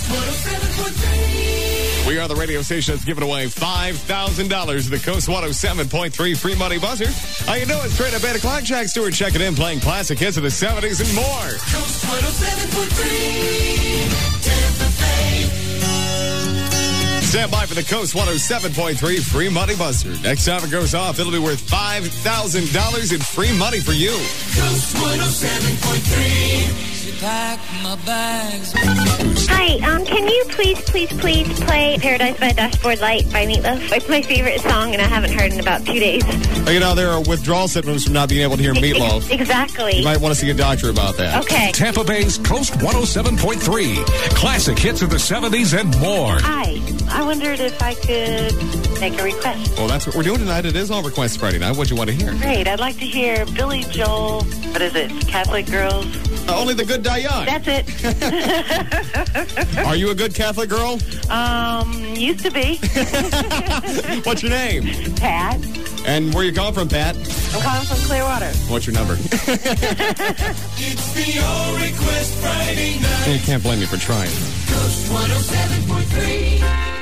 We are the radio station that's giving away $5,000 to the Coast 107.3 free money buzzer. How you doing? Straight up 8 o'clock. Jack Stewart checking in, playing classic hits of the 70s and more. Coast 107.3 Tampa Bay. Stand by for the Coast 107.3 free money buzzer. Next time it goes off, it'll be worth $5,000 in free money for you. Coast 107.3. Pack my bags. Hi, can you please play Paradise by Dashboard Light by Meatloaf? It's my favorite song, and I haven't heard in about 2 days. You know, there are withdrawal symptoms from not being able to hear Meatloaf. Exactly. You might want to see a doctor about that. Okay. Tampa Bay's Coast 107.3. Classic hits of the 70s and more. Hi, I wondered if I could make a request. Well, that's what we're doing tonight. It is all Request Friday night. What do you want to hear? Great, I'd like to hear Billy Joel. What is it? Catholic Girls? Only the good die young. That's it. Are you a good Catholic girl? Used to be. What's your name? Pat. And where you calling from, Pat? I'm calling from Clearwater. What's your number? It's the All Request Friday night. You can't blame me for trying. Coast 107.3.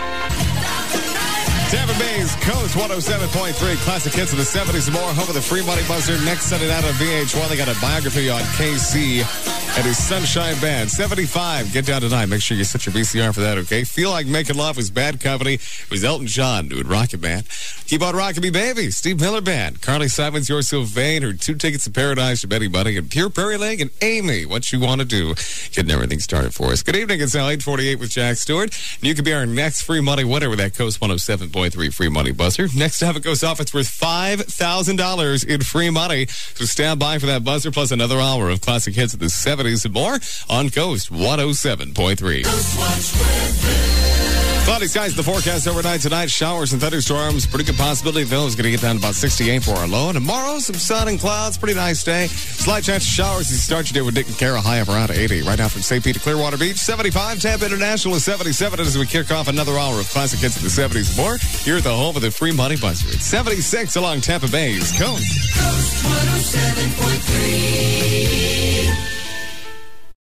Tampa Bay's Coast 107.3. Classic hits of the 70s and more. Home of the free money buzzer. Next Sunday night on VH1, they got a biography on KC and his Sunshine Band. 75. Get down tonight. Make sure you set your VCR for that, okay? Feel Like Making Love was Bad Company. It was Elton John doing Rocket Man. Keep on Rockin' Me Baby. Steve Miller Band. Carly Simon's You're So Vain. Her 2 Tickets to Paradise to Betty Bunny. And Pure Prairie Lake and Amy. What You Want to Do. Getting everything started for us. Good evening. It's now 8:48 with Jack Stewart. And you could be our next free money winner with that Coast 107.3 free money buzzer. Next time it goes off, it's worth $5,000 in free money. So stand by for that buzzer plus another hour of classic hits of the 70s and more on Coast 107.3. Cloudy skies in the forecast overnight tonight. Showers and thunderstorms. Pretty good possibility of those. Going to get down to about 68 for our low. And tomorrow, some sun and clouds. Pretty nice day. Slight chance of showers as you start your day with Dick and Kara. High of around 80. Right now from St. Pete to Clearwater Beach. 75. Tampa International is 77 as we kick off another hour of classic hits of the 70s and more. Here at the home of the free money buzzer. It's 76 along Tampa Bay's Coast. Coast 107.3.